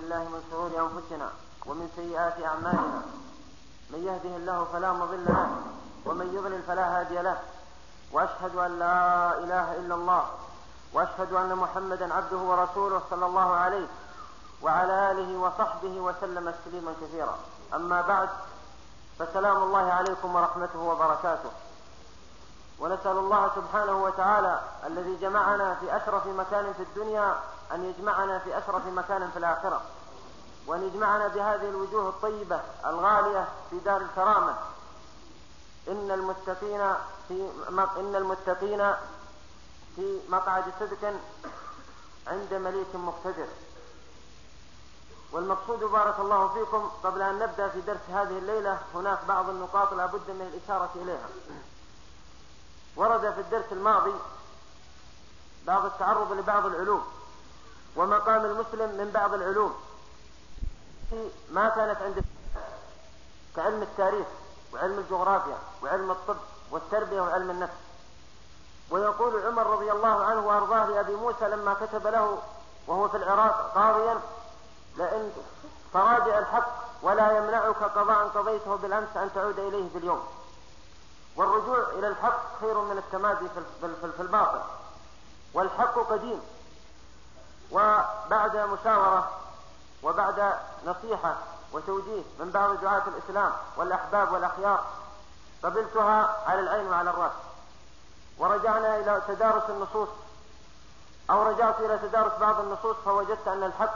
بالله من شرور أنفسنا ومن سيئات أعمالنا، من يهده الله فلا مضل له ومن يضلل فلا هادي له، وأشهد أن لا إله إلا الله، وأشهد أن محمدا عبده ورسوله صلى الله عليه وعلى آله وصحبه وسلم تسليما كثيرا. أما بعد، فسلام الله عليكم ورحمته وبركاته. ونسأل الله سبحانه وتعالى الذي جمعنا في أشرف مكان في الدنيا أن يجمعنا في أشرف مكان في الآخرة، وأن يجمعنا بهذه الوجوه الطيبة الغالية في دار الكرامة. إن المتقين في مقعد صدق عند مليك مقتدر. والمقصود بارك الله فيكم، قبل أن نبدأ في درس هذه الليلة هناك بعض النقاط لا بد من الإشارة إليها. ورد في الدرس الماضي بعض التعرض لبعض العلوم ومقام المسلم من بعض العلوم ما كانت عند كعلم التاريخ وعلم الجغرافيا وعلم الطب والتربية وعلم النفس. ويقول عمر رضي الله عنه وأرضاه لأبي موسى لما كتب له وهو في العراق قاضيا: لئن تراجع الحق ولا يمنعك قضاء قضيته بالأمس أن تعود إليه باليوم. والرجوع إلى الحق خير من التمادي في الباطل، والحق قديم. وبعد مشاورة وبعد نصيحة وتوجيه من بعض دعاة الإسلام والأحباب والأخيار قبلتها على العين وعلى الرأس، ورجعنا إلى تدارس النصوص، أو رجعت إلى تدارس بعض النصوص، فوجدت أن الحق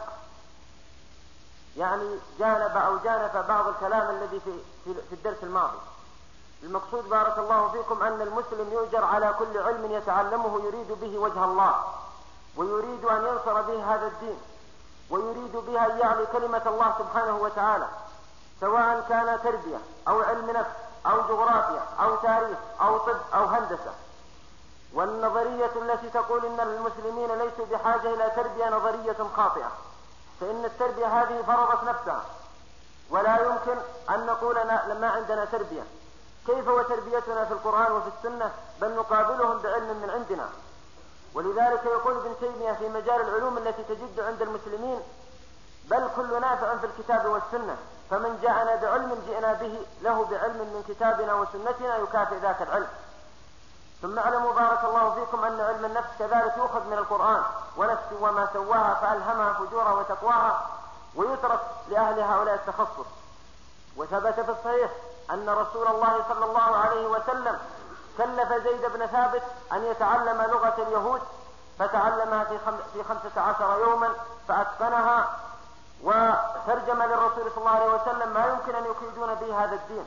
يعني جانب بعض الكلام الذي في الدرس الماضي. المقصود بارك الله فيكم أن المسلم يؤجر على كل علم يتعلمه يريد به وجه الله، ويريد أن ينصر به هذا الدين، ويريد بها أن يعلي كلمة الله سبحانه وتعالى، سواء كان تربية أو علم نفس أو جغرافيا أو تاريخ أو طب أو هندسة. والنظرية التي تقول إن المسلمين ليسوا بحاجة إلى تربية نظرية خاطئة، فإن التربية هذه فرضت نفسها، ولا يمكن أن نقول لما عندنا تربية. كيف وتربيتنا في القرآن وفي السنة؟ بل نقابلهم بعلم من عندنا. ولذلك يقول ابن تيمية في مجال العلوم التي تجد عند المسلمين: بل كل نافع في الكتاب والسنة، فمن جاءنا بعلم جئنا به له بعلم من كتابنا وسنتنا يكافئ ذاك العلم. ثم اعلموا بارك الله فيكم أن علم النفس كذلك يؤخذ من القرآن: ونفس وما سواها فألهمها فجورها وتقواها، ويترك لأهل هؤلاء التخصص. وثبت في الصحيح أن رسول الله صلى الله عليه وسلم كلف زيد بن ثابت أن يتعلم لغة اليهود، فتعلمها في 15 يوما فأتقنها، وترجم للرسول صلى الله عليه وسلم ما يمكن أن يقيدون به هذا الدين.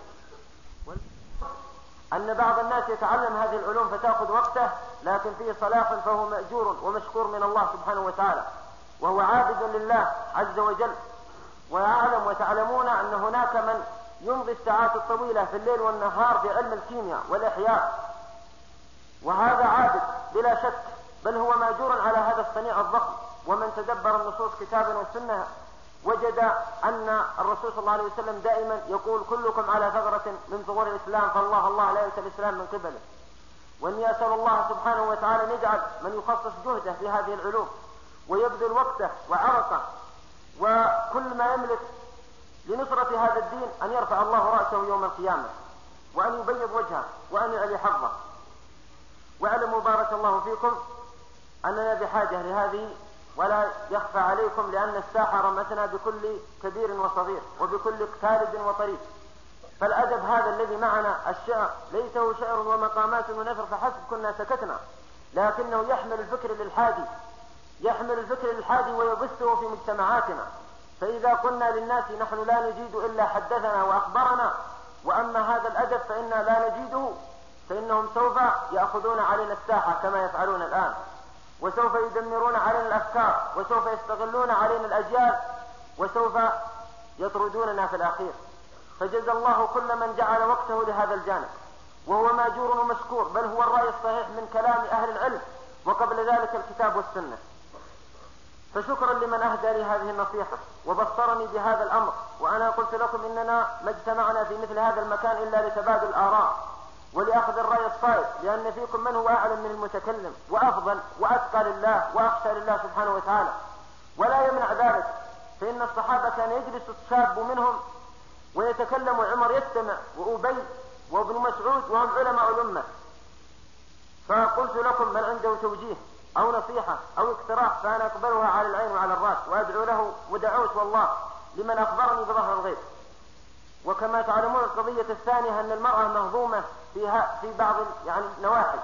أن بعض الناس يتعلم هذه العلوم فتأخذ وقته، لكن فيه صلاح فهو مأجور ومشكور من الله سبحانه وتعالى، وهو عابد لله عز وجل. ويعلم وتعلمون أن هناك من يمضي الساعات الطويلة في الليل والنهار في علم الكيمياء والإحياء، وهذا عابد بلا شك، بل هو مأجور على هذا الصنيع الضخم. ومن تدبر النصوص كتابا وسنة وجد أن الرسول صلى الله عليه وسلم دائما يقول: كلكم على ثغرة من ثغور الإسلام، فالله الله لا يأتي الإسلام من قبله. وأني أسأل الله سبحانه وتعالى أن يجعل من يخصص جهده في هذه العلوم ويبذل وقته وعرقه وكل ما يملك لنصرة هذا الدين أن يرفع الله رأسه يوم القيامة، وأن يبيض وجهه، وأن يعلي حظه. واعلموا بارك الله فيكم أننا بحاجة لهذه، ولا يخفى عليكم، لأن الساحة رمتنا بكل كبير وصغير وبكل خالد وطريق. فالأدب هذا الذي معنا، الشعر، ليته شعر ومقامات ونثر فحسب كنا سكتنا، لكنه يحمل الفكر للحادي ويبثه في مجتمعاتنا. فإذا قلنا للناس نحن لا نجيد إلا حدثنا وأخبرنا، وأما هذا الأدب فإنا لا نجيده، فإنهم سوف يأخذون علينا الساحة كما يفعلون الآن، وسوف يدمرون علينا الأفكار، وسوف يستغلون علينا الأجيال، وسوف يطردوننا في الأخير. فجزى الله كل من جعل وقته لهذا الجانب، وهو ماجور ومشكور، بل هو الرأي الصحيح من كلام أهل العلم، وقبل ذلك الكتاب والسنة. فشكرا لمن أهدى لي هذه النصيحة وبصرني بهذا الأمر. وأنا قلت لكم إننا ما اجتمعنا في مثل هذا المكان إلا لتبادل الآراء ولأخذ الرأي الصائب، لأن فيكم من هو أعلم من المتكلم وأفضل وأتقى لله وأخشى لله سبحانه وتعالى. ولا يمنع ذلك فإن الصحابة كان يجلس الشاب منهم ويتكلم عمر يستمع، وأبي وابن مسعود وهم علماء الأمة. فقلت لكم من عنده توجيه أو نصيحة أو اقتراح فأنا أقبلها على العين وعلى الرأس وأدعو له، ودعوت والله لمن أخبرني بظهر الغيب. وكما تعلمون القضية الثانية أن المرأة مهضومة في بعض النواحي،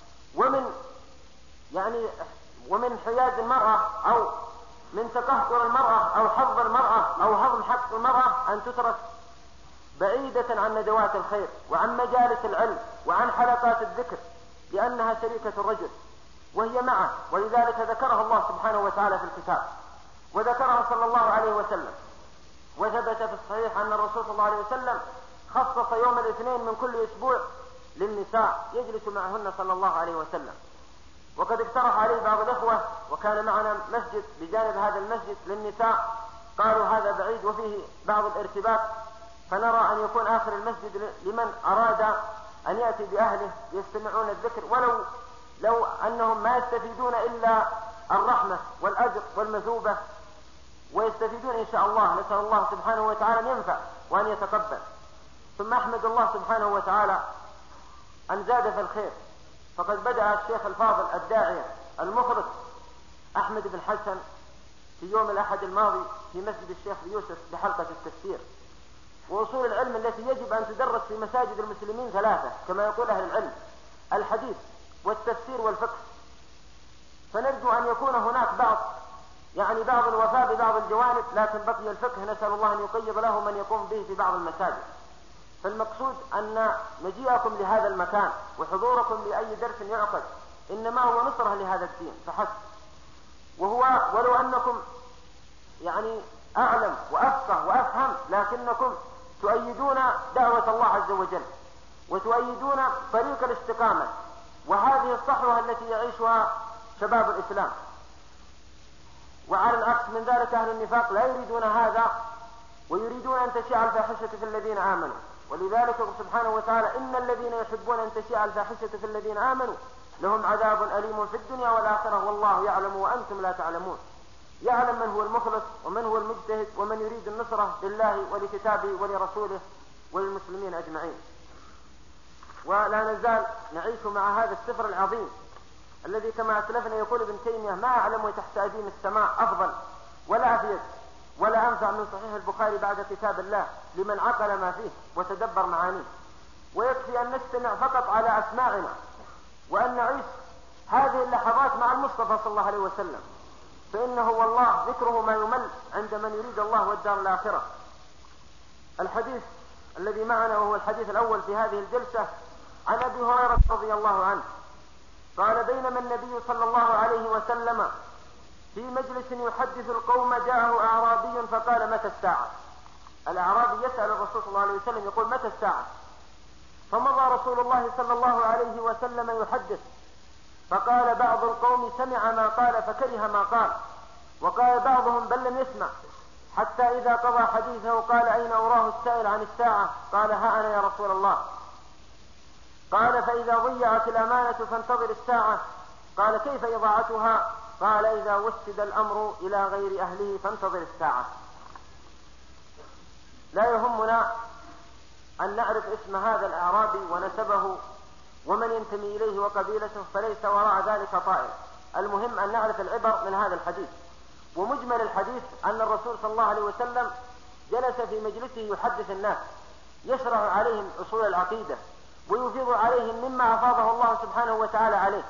ومن حياد المرأة أو من تقهقر المرأة أو حظ المرأة أو هضم حق المرأة أن تترك بعيدة عن ندوات الخير وعن مجالس العلم وعن حلقات الذكر، لأنها شريكة الرجل وهي معه. ولذلك ذكرها الله سبحانه وتعالى في الكتاب، وذكرها صلى الله عليه وسلم، وثبت في الصحيح أن الرسول صلى الله عليه وسلم خصص يوم الاثنين من كل أسبوع للنساء يجلس معهن صلى الله عليه وسلم. وقد اقترح عليه بعض الإخوة، وكان معنا مسجد بجانب هذا المسجد للنساء، قالوا هذا بعيد وفيه بعض الارتباك، فنرى أن يكون آخر المسجد لمن أراد أن يأتي بأهله يستمعون الذكر، لو أنهم ما يستفيدون إلا الرحمة والأجر والمثوبة، ويستفيدون إن شاء الله. نسأل الله سبحانه وتعالى أن ينفع وأن يتقبل. ثم أحمد الله سبحانه وتعالى أن زاد في الخير، فقد بدأ الشيخ الفاضل الداعية المخلص أحمد بن حسن في يوم الأحد الماضي في مسجد الشيخ يوسف بحلقة التفسير. وأصول العلم التي يجب أن تدرس في مساجد المسلمين ثلاثة كما يقول أهل العلم: الحديث والتفسير والفقه. فنرجو أن يكون هناك بعض الوفاء ببعض الجوانب، لكن بقي الفقه نسأل الله أن يقيض له من يقوم به في بعض المساجد. فالمقصود أن مجيئكم لهذا المكان وحضوركم لأي درس يعقد إنما هو نصرة لهذا الدين فحسب. ولو أنكم أعلم وأفقه وأفهم، لكنكم تؤيدون دعوة الله عز وجل وتؤيدون طريق الاستقامة وهذه الصحوة التي يعيشها شباب الإسلام. وعلى العكس من ذلك أهل النفاق لا يريدون هذا، ويريدون أن تشيع الفاحشة في الذين آمنوا. ولذلك سبحانه وتعالى: إن الذين يحبون أن تشيع الفاحشة في الذين آمنوا لهم عذاب أليم في الدنيا والآخرة والله يعلم وأنتم لا تعلمون. يعلم من هو المخلص ومن هو المجتهد ومن يريد النصرة لله ولكتابه ولرسوله وللمسلمين أجمعين. ولا نزال نعيش مع هذا السفر العظيم الذي كما أسلفنا يقول ابن تيمية: ما أعلم تحت أديم السماء أفضل ولا أفيد ولا أنفع من صحيح البخاري بعد كتاب الله لمن عقل ما فيه وتدبر معانيه. ويكفي أن نستمع فقط على أسماعنا وأن نعيش هذه اللحظات مع المصطفى صلى الله عليه وسلم، فإنه والله ذكره ما يمل عند من يريد الله والدار الآخرة. الحديث الذي معنا وهو الحديث الأول في هذه الجلسة عن أبي هريرة رضي الله عنه قال: بينما النبي صلى الله عليه وسلم في مجلس يحدث القوم جاءه أعرابي فقال: متى الساعة؟ الأعرابي يسأل الرسول صلى الله عليه وسلم يقول: متى الساعة؟ فمضى رسول الله صلى الله عليه وسلم يحدث، فقال بعض القوم: سمع ما قال فكره ما قال، وقال بعضهم: بل لم يسمع، حتى إذا قضى حديثه قال: أين أراه السائل عن الساعة؟ قال: ها أنا يا رسول الله. قال: فإذا ضيعت الأمانة فانتظر الساعة. قال: كيف إضاعتها؟ قال: إذا وسد الأمر إلى غير أهله فانتظر الساعة. لا يهمنا أن نعرف اسم هذا الأعرابي ونسبه ومن ينتمي إليه وقبيلته، فليس وراء ذلك طائل. المهم أن نعرف العبر من هذا الحديث. ومجمل الحديث أن الرسول صلى الله عليه وسلم جلس في مجلسه يحدث الناس، يشرح عليهم أصول العقيدة ويفيض عليهم مما أفاضه الله سبحانه وتعالى عليه.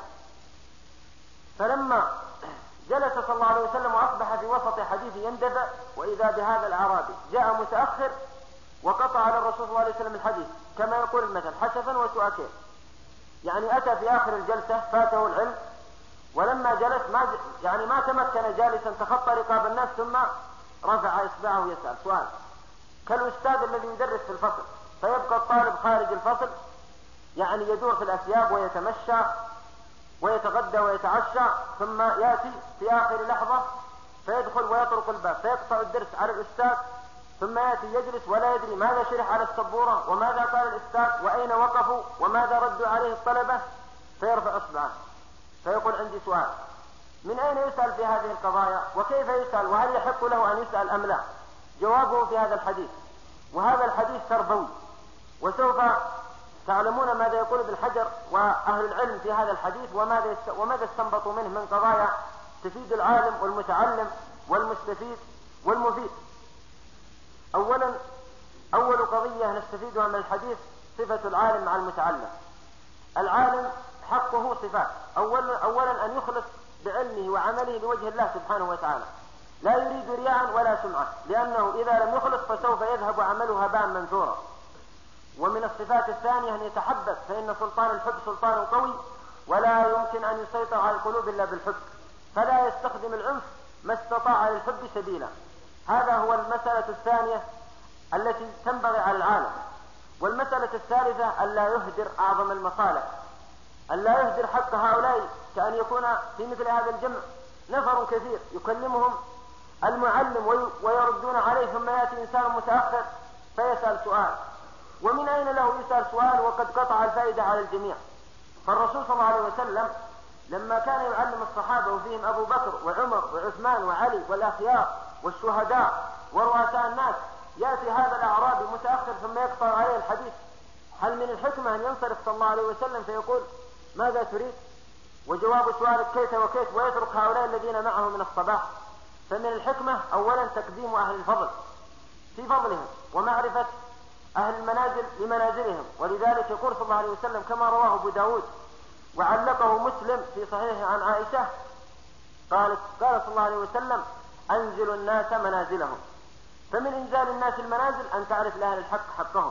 فلما جلس صلى الله عليه وسلم وأصبح في وسط حديث يندفع، وإذا بهذا الأعرابي جاء متأخر وقطع على الرسول صلى الله عليه وسلم الحديث، كما يقول المثل: حشفا وسؤاكين. أتى في آخر الجلسة فاته العلم، ولما جلس ما تمكن جالسا، تخطى رقاب الناس ثم رفع إصبعه يسأل سؤال كالأستاذ الذي يدرس في الفصل، فيبقى الطالب خارج الفصل يدور في الأثياب ويتمشى ويتغدى ويتعشى، ثم يأتي في آخر لحظة فيدخل ويطرق الباب فيقطع الدرس على الأستاذ، ثم يأتي يجلس ولا يدري ماذا شرح على السبورة وماذا قال الأستاذ وأين وقفوا وماذا ردوا عليه الطلبة، فيرفع إصبعه فيقول: عندي سؤال. من أين يسأل في هذه القضايا وكيف يسأل وهل يحق له أن يسأل أم لا؟ جوابه في هذا الحديث، وهذا الحديث تربوي، وسوف تعلمون ماذا يقول ابن حجر وأهل العلم في هذا الحديث وماذا استنبطوا منه من قضايا تفيد العالم والمتعلم والمستفيد والمفيد. أول قضية نستفيدها من الحديث صفة العالم مع المتعلم. العالم حقه صفات، أولا أن يخلص بعلمه وعمله لوجه الله سبحانه وتعالى، لا يريد رياء ولا سمعة، لأنه إذا لم يخلص فسوف يذهب عمله هباء منثورا. ومن الصفات الثانية أن يتحبب، فإن سلطان الحب سلطان قوي ولا يمكن أن يسيطر على القلوب إلا بالحب، فلا يستخدم العنف ما استطاع للحب سبيلا. هذا هو المسألة الثانية التي تنبغي على العالم. والمسألة الثالثة ألا يهدر أعظم المصالح، ألا يهدر حق هؤلاء، كأن يكون في مثل هذا الجمع نفر كثير يكلمهم المعلم ويردون عليه، ثم يأتي إنسان متأخر فيسأل سؤال، ومن أين له يسأل سؤال وقد قطع الفائدة على الجميع؟ فالرسول صلى الله عليه وسلم لما كان يعلم الصحابة وفيهم أبو بكر وعمر وعثمان وعلي والأخيار والشهداء ورؤساء الناس، يأتي هذا الأعرابي متأخر ثم يقطع عليه الحديث، هل من الحكمة أن ينصرف صلى الله عليه وسلم فيقول ماذا تريد؟ وجواب سؤالك كيف وكيف، ويترك هؤلاء الذين معه من الصباح؟ فمن الحكمة أولا تقديم أهل الفضل في فضلهم ومعرفة أهل المنازل لمنازلهم. ولذلك يقول صلى الله عليه وسلم كما رواه أبو داود وعلقه مسلم في صحيحه عن عائشة، قال صلى الله عليه وسلم أنزلوا الناس منازلهم. فمن إنزال الناس المنازل أن تعرف لأهل الحق حقهم.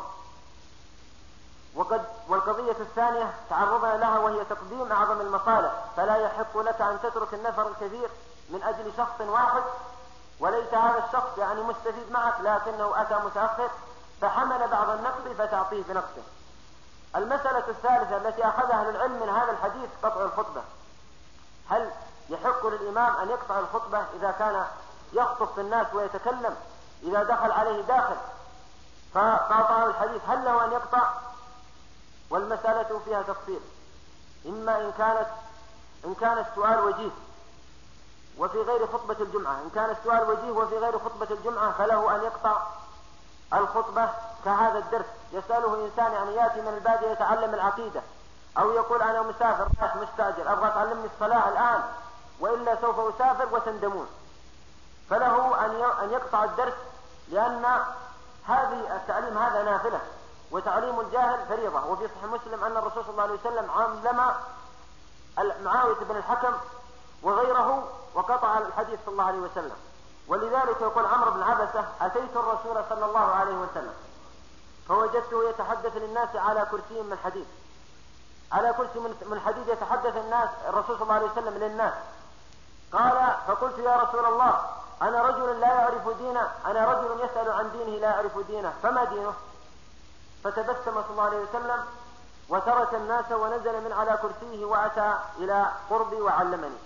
والقضية الثانية تعرضنا لها وهي تقديم أعظم المصالح، فلا يحق لك أن تترك النفر الكثير من أجل شخص واحد، وليس هذا الشخص يعني مستفيد معك لكنه أتى متأخر فحمل بعض النقد فتعطيه بنقصه. المسألة الثالثة التي أخذها أهل العلم من هذا الحديث قطع الخطبة. هل يحق للإمام أن يقطع الخطبة إذا كان يخطب في الناس ويتكلم؟ إذا دخل عليه داخل فقاطعه الحديث هل له أن يقطع؟ والمسألة فيها تفصيل، إما إن كان السؤال وجيه وفي غير خطبة الجمعة، إن كان السؤال وجيه وفي غير خطبة الجمعة فله أن يقطع الخطبة كهذا الدرس. يسأله إنسان يعني يأتي من البادية يتعلم العقيدة، أو يقول أنا مسافر رايح مستعجل أبغى تعلمني الصلاة الآن وإلا سوف أسافر وتندمون، فله أن يقطع الدرس، لأن هذه التعليم هذا نافلة وتعليم الجاهل فريضة. وفي صحيح مسلم أن الرسول صلى الله عليه وسلم علم معاوية بن الحكم وغيره وقطع الحديث صلى الله عليه وسلم. ولذلك يقول عمرو بن عبسة أتيت الرسول صلى الله عليه وسلم فوجدته يتحدث للناس على كرسي من حديد، على كرسي من حديد يتحدث الرسول صلى الله عليه وسلم للناس. قال فقلت يا رسول الله أنا رجل لا يعرف دينه، أنا رجل يسأل عن دينه لا يعرف دينه فما دينه؟ فتبسم صلى الله عليه وسلم وترك الناس ونزل من على كرسيه وأتى إلى قربي وعلمني.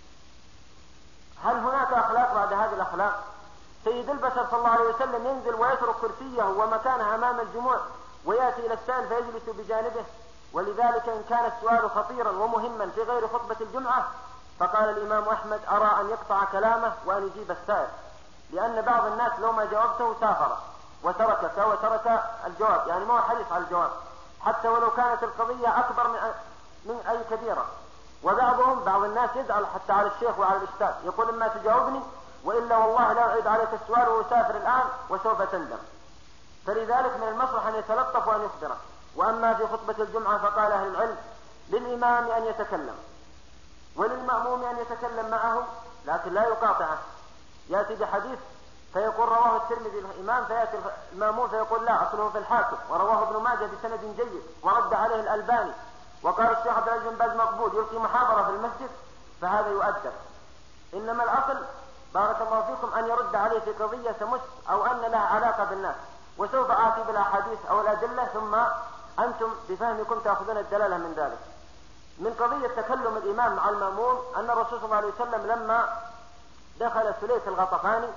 هل هناك أخلاق بعد هذه الأخلاق؟ سيد البشر صلى الله عليه وسلم ينزل ويترك كرسيه ومكانه أمام الجموع ويأتي إلى السائل فيجلس بجانبه. ولذلك إن كان السؤال خطيرا ومهما في غير خطبة الجمعة فقال الإمام أحمد أرى أن يقطع كلامه وأن يجيب السائل، لأن بعض الناس لو ما جاوبته سافر وتركك وترك الجواب، يعني ما هو حريص على الجواب حتى ولو كانت القضية أكبر من أي كبيرة. بعض الناس يزعل حتى على الشيخ وعلى الأستاذ، يقول إما تجاوبني وإلا والله لا أعيد عليك السؤال وأسافر الآن وسوف تندم. فلذلك من المصلح أن يتلطف وأن يخبره. وأما في خطبة الجمعة فقال أهل العلم للإمام أن يتكلم وللمأموم أن يتكلم معه لكن لا يقاطعه. يأتي بحديث فيقول رواه الترمذي الإمام فيأتي المأموم فيقول لا أصله في الحاكم ورواه ابن ماجه بسند جيد ورد عليه الألباني وقال الشيخ عبد العزيز بن باز مقبول يلقي محاضرة في المسجد، فهذا يؤدب. إنما الأصل بارك الله فيكم أن يرد عليه في قضية تمس أو أن لها علاقة بالناس، وسوف آتي بالأحاديث أو الأدلة ثم أنتم بفهمكم تأخذون الدلالة من ذلك. من قضية تكلم الإمام مع المأموم أن الرسول صلى الله عليه وسلم لما دخل سليك الغطفاني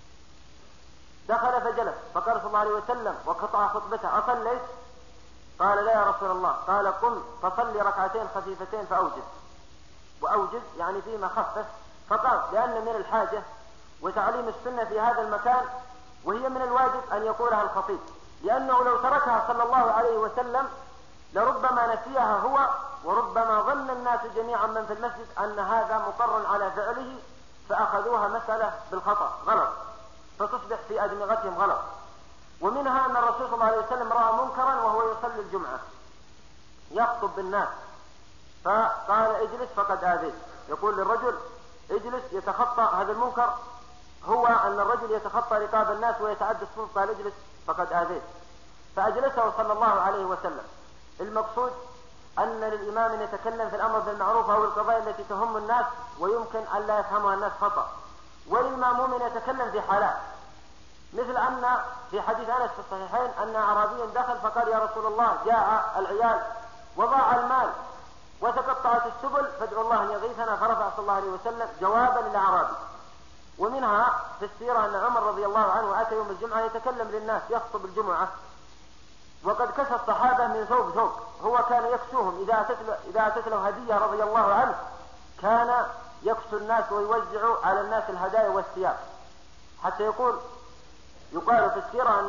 دخل فجلس فقال صلى الله عليه وسلم وقطع خطبته أصليت؟ قال لا يا رسول الله. قال قم فصلي ركعتين خفيفتين فأوجز. وأوجز يعني فيما خفف، فقال لأن من الحاجة وتعليم السنة في هذا المكان، وهي من الواجب أن يقولها الخطيب، لأنه لو تركها صلى الله عليه وسلم لربما نسيها هو، وربما ظن الناس جميعا من في المسجد أن هذا مقر على فعله، فأخذوها مسألة بالخطأ غلط، فتصبح في أدمغتهم غلط. ومنها أن الرسول صلى الله عليه وسلم رأى منكرا وهو يصلي الجمعة يخطب بالناس، فقال اجلس فقد آذيت، يقول للرجل اجلس يتخطى. هذا المنكر هو أن الرجل يتخطى رقاب الناس ويتعدى السلطة، قال اجلس فقد آذيت، فأجلسه صلى الله عليه وسلم. المقصود أن للإمام أن يتكلم في الأمر بالمعروف أو القضايا التي تهم الناس ويمكن أن لا يفهمها الناس خطأ، وللمأموم أن يتكلم في حالات، مثل أن في حديث أنس في الصحيحين أن أعرابيا دخل فقال يا رسول الله جاء العيال وضاع المال وتقطعت السبل فادعوا الله أن يغيثنا، فرفع صلى الله عليه وسلم جوابا للأعرابي. ومنها في السيرة أن عمر رضي الله عنه أتى يوم الجمعة يتكلم للناس يخطب الجمعة، وقد كسى الصحابة من ثوب، هو كان يكسوهم إذا أتت له هدية رضي الله عنه كان يكسو الناس ويوزع على الناس الهدايا والثياب، حتى يقال في السيرة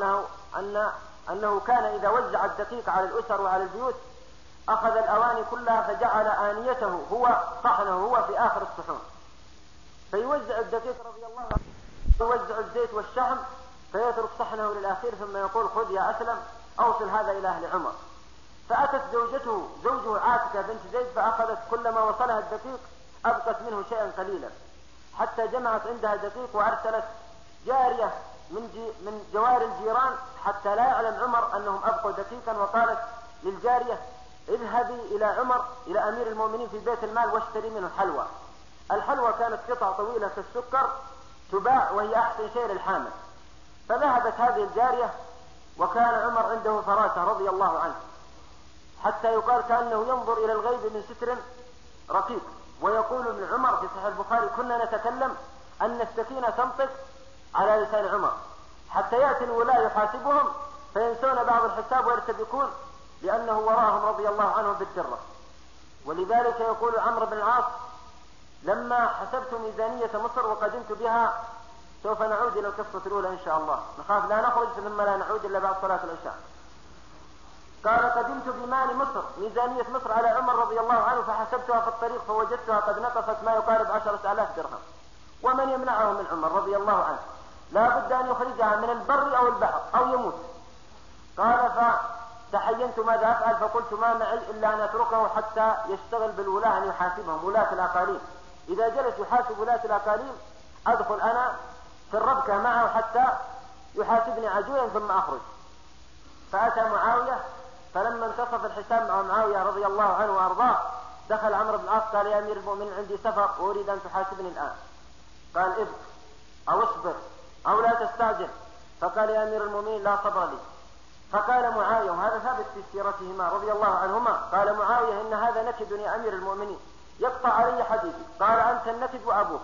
أنه كان إذا وزع الدقيق على الأسر وعلى البيوت أخذ الأواني كلها فجعل آنيته صحنه هو في آخر الصحون، فيوزع الدقيق رضي الله عنه، يوزع الزيت والشحم فيترك صحنه للأخير، ثم يقول خذ يا أسلم أوصل هذا إلى أهل عمر. فأتت زوجه عاتكة بنت زيد فأخذت كلما وصلها الدقيق أبقت منه شيئا قليلا، حتى جمعت عندها دقيق وأرسلت جارية من جوار الجيران حتى لا يعلم عمر أنهم أبقوا دقيقا، وقالت للجارية اذهبي إلى عمر إلى أمير المؤمنين في بيت المال واشتري منه حلوى. الحلوى كانت قطع طويلة كالسكر تباع وهي أحسن شيء للحامل. فذهبت هذه الجارية وكان عمر عنده فراسة رضي الله عنه، حتى يقال كأنه ينظر إلى الغيب من ستر رقيق. ويقول ابن عمر في صحيح البخاري كنا نتكلم أن السكينة تنطق على لسان عمر حتى يأتي الولاة يحاسبهم فينسون بعض الحساب ويرتبكون لأنه وراهم رضي الله عنه بالدرة. ولذلك يقول عمرو بن العاص لما حسبت ميزانية مصر وقدمت بها، سوف نعود إلى القصة الأولى إن شاء الله، نخاف لا نخرج ثم لا نعود إلا بعد صلاة العشاء. قال قدمت بمال مصر ميزانية مصر على عمر رضي الله عنه فحسبتها في الطريق فوجدتها قد نقصت ما يقارب 10,000 درهم، ومن يمنعه من عمر رضي الله عنه؟ لا بد أن يخرجها من البر أو البحر أو يموت. قال فتحينت ماذا أفعل، فقلت ما معي إلا أن أتركه حتى يشتغل بالولاة أن يحاسبهم ولاة الأقاليم، إذا جلس يحاسب ولاة الأقاليم أدخل أنا في الربكة معه حتى يحاسبني عجولا ثم أخرج. فأتى معاوية، فلما انتصف الحساب مع معاوية رضي الله عنه وأرضاه دخل عمرو بن العاص قال يا أمير المؤمنين عندي سفر وأريد أن تحاسبني الآن. قال ابق أو اصبر أو لا تستعجل. فقال يا أمير المؤمنين لا صبر لي. فقال معاوية، وهذا ثابت في سيرتهما رضي الله عنهما، قال معاوية إن هذا نكد يا أمير المؤمنين يقطع علي حديثي. قال أنت النكد وأبوك.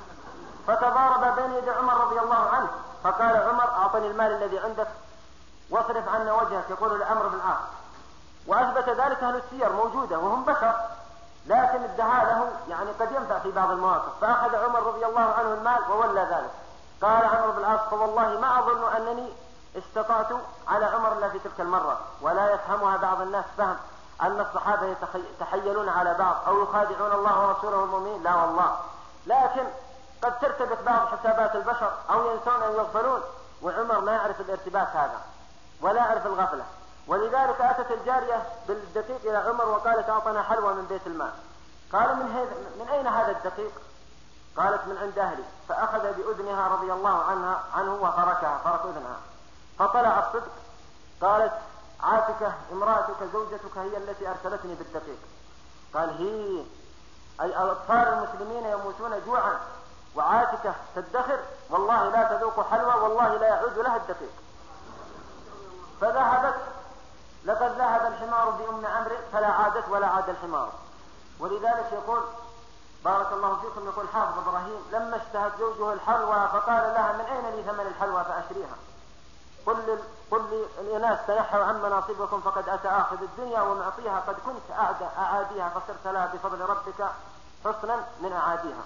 فتضارب بين يدي عمر رضي الله عنه، فقال عمر أعطني المال الذي عندك واصرف عنا وجهك، يقول لعمرو بن العاص. وأثبت ذلك أهل السير موجودة وهم بشر، لكن ادعى له يعني قد ينفع في بعض المواقف. فأخذ عمر رضي الله عنه المال وولى ذلك. قال عمرو بن العاص فوالله ما أظن أنني استطعت على عمر إلا في تلك المرة. ولا يفهمها بعض الناس فهم أن الصحابة يتحيلون على بعض أو يخادعون الله ورسوله والمؤمنين، لا والله، لكن قد ترتبط بعض حسابات البشر أو ينسون أو يغفلون، وعمر ما يعرف الارتباك هذا ولا يعرف الغفلة. ولذلك أتت الجارية بالدقيق إلى عمر وقالت أعطنا حلوى من بيت المال. قال من أين هذا الدقيق؟ قالت من عند أهلي. فأخذ بأذنها رضي الله عنه وفركها فرك أذنها، فطلع الصدق. قالت عاتكة امرأتك زوجتك هي التي أرسلتني بالدقيق. قال هي أي أطفال المسلمين يموتون جوعا وعاتكة تدخر، والله لا تذوق حلوى والله لا يعود لها الدقيق. فذهبت. لقد ذهب الحمار بأم عمرو فلا عادت ولا عاد الحمار. ولذلك يقول بارك الله فيكم، يقول حافظ إبراهيم لما اشتهت زوجه الحلوى فقال لها من أين لي ثمن الحلوى فأشريها؟ قل لي الإناس تنحوا عن مناصبكم فقد أتى آخذ الدنيا ومعطيها، قد كنت أعاديها فصرت لها بفضل ربك حسنا من أعاديها.